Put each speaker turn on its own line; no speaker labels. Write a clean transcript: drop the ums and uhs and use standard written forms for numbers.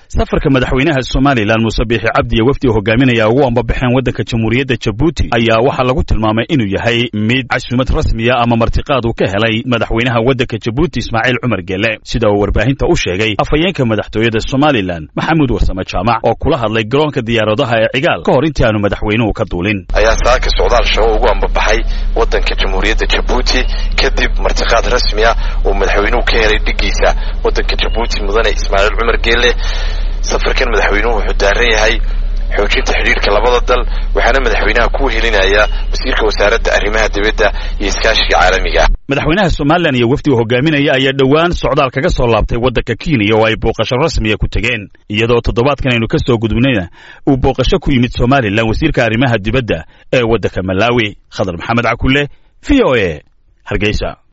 safarka madaxweynaha Soomaaliland Muuse Biixi Cabdi iyo wafdi hogaaminaya ugu ambabaxeen wadanka Jamhuuriyadda Djibouti ayaa waxa lagu tilmaamay inuu yahay mid casuumad rasmi ah ama martiqaad uu ka helay madaxweynaha wadanka Djibouti Ismaaciil Cumar Geele sida uu warbaahinta u sheegay afhayeenka madaxtooyada Soomaaliland Maxamuud Warsame Jaamac oo kula hadlay garoonka diyaaradaha ee Cigaal ka hor intii aanu madaxweynuhu ka duulin
ayaa saaka socdaal shaqo ugu ambabaxay wadanka Jamhuuriyadda Djibouti kadib martiqaad rasmi ah oo madaxweynuhu ka helay dhigiisa wadanka Djibouti mudane Ismaaciil Cumar Geele safarkan madaxweynuhu wuxuu daaran yahay xoojinta xiriirka labada dal waxaana madaxweynaha ku helinaya wasiirka wasaaradda arrimaha dibadda iyo iskaashiga caalamiga
madaxweynaha Soomaaliland iyo wafdi hogaaminaya ayaa dhawaan socdaal kaga soo laabtay wadanka Kenya oo ay booqasho rasmi ah ku tageen iyadoo toddobaadkan aynu ka soo gudubnayna uu booqasho ku yimid Soomaaliland wasiirka arrimaha dibadda ee wadanka Malawi Khadar Maxamed Cakulle VOA Hargeysa.